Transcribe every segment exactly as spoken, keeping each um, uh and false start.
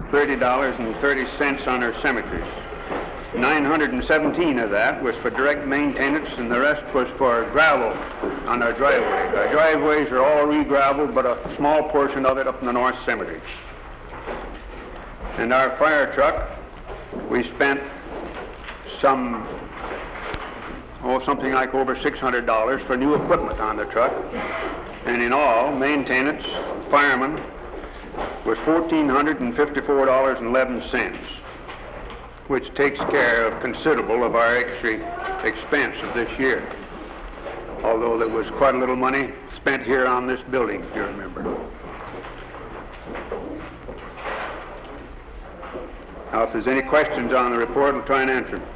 thirty dollars and thirty cents on our cemeteries. nine hundred seventeen of that was for direct maintenance, and the rest was for gravel on our driveways. Our driveways are all re-graveled, but a small portion of it up in the North Cemetery. And our fire truck, we spent some, oh, something like over six hundred dollars for new equipment on the truck. And in all, maintenance, firemen, was one thousand four hundred fifty-four dollars and eleven cents. Which takes care of considerable of our extra expense of this year. Although there was quite a little money spent here on this building, if you remember. Now, if there's any questions on the report, I'll try and answer them.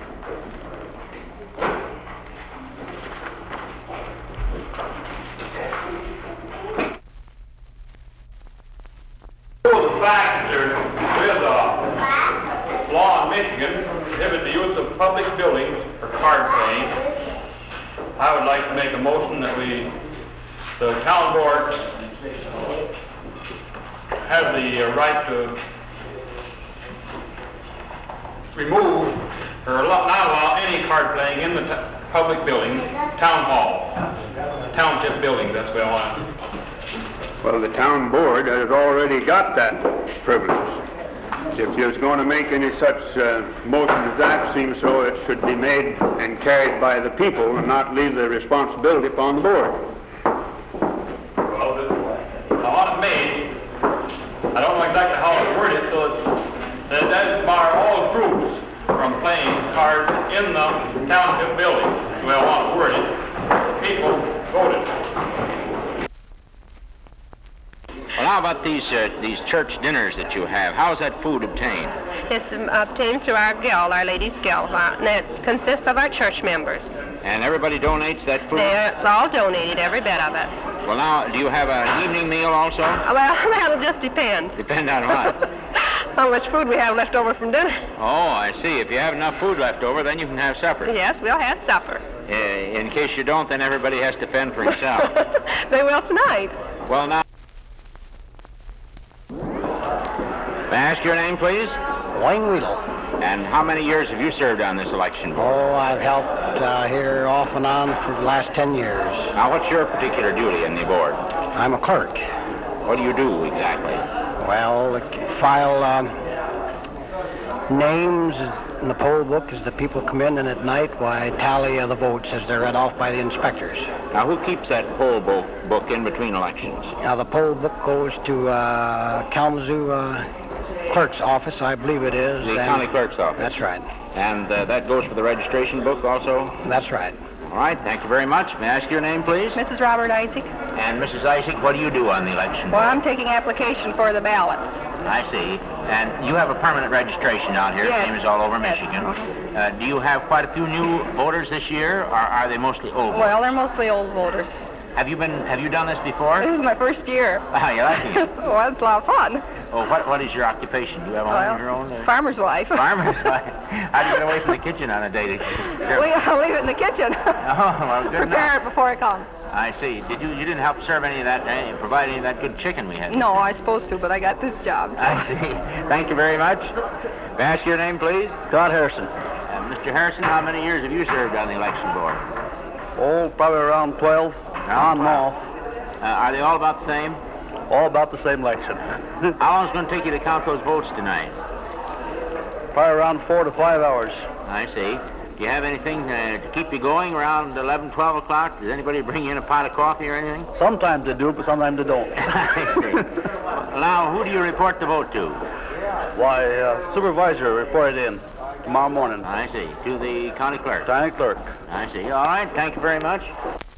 The fact that there is a law in Michigan prohibits the use of public buildings for card playing, I would like to make a motion that we, the town board, have the uh, right to remove or allow, not allow any card playing in the t- public building, town hall, township building. That's what I want. Well, the town board has already got that privilege. If you was going to make any such uh, motion as that, seems so it should be made and carried by the people and not leave the responsibility upon the board. Well, I want it made. I don't know exactly how to word it, so it's, that it does bar all groups from playing cards in the township building. The way I want to word it, people voted. Well, how about these uh, these church dinners that you have? How's that food obtained? It's um, obtained through our guild, Our Lady's Guild, uh, and it consists of our church members. And everybody donates that food? They're all donated, every bit of it. Well, now, do you have an evening meal also? Uh, well, that'll just depend. Depend on what? How much food we have left over from dinner. Oh, I see. If you have enough food left over, then you can have supper. Yes, we'll have supper. Uh, in case you don't, then everybody has to fend for himself. They will tonight. Well, now... May I ask your name, please? Wayne Wheeler. And how many years have you served on this election board? Oh, I've helped uh, here off and on for the last ten years. Now, what's your particular duty in the board? I'm a clerk. What do you do exactly? Well, file um, names in the poll book as the people come in, and at night, why, tally of the votes as they're read off by the inspectors. Now, who keeps that poll book, book in between elections? Now, the poll book goes to uh, Kalamazoo uh, Clerk's office, I believe it is. The county clerk's office? That's right. And uh, that goes for the registration book also? That's right. All right, thank you very much. May I ask your name, please? Missus Robert Isaac. And Missus Isaac, what do you do on the election board? Well, I'm taking application for the ballot. I see. And you have a permanent registration down here, Yes. same as all over Yes. Michigan. Uh, do you have quite a few new voters this year, or are they mostly old? Well, they're mostly old voters. Have you been? Have you done this before? This is my first year. Ah, you liking it? Well, it's a lot of fun. Oh, what what is your occupation? Do you have a home Well, of your own? Uh, farmer's wife. Farmer's wife. How do you get away from the kitchen on a day? To, We, I'll leave it in the kitchen. Oh, well, good Prepare enough. it before it comes. I see. Did you you didn't help serve any of that, uh, provide any of that good chicken we had? No, I was supposed to, but I got this job. I see. Thank you very much. May I ask your name, please? Scott Harrison. Uh, Mister Harrison, how many years have you served on the election board? Oh, probably around twelve. On and off. Uh, are they all about the same? All about the same election. How long is it going to take you to count those votes tonight? Probably around four to five hours. I see. Do you have anything uh, to keep you going around eleven, twelve o'clock? Does anybody bring you in a pot of coffee or anything? Sometimes they do, but sometimes they don't. I see. Well, now, who do you report the vote to? Why, uh, supervisor reported in tomorrow morning. I see. To the county clerk? County clerk. I see. All right. Thank you very much.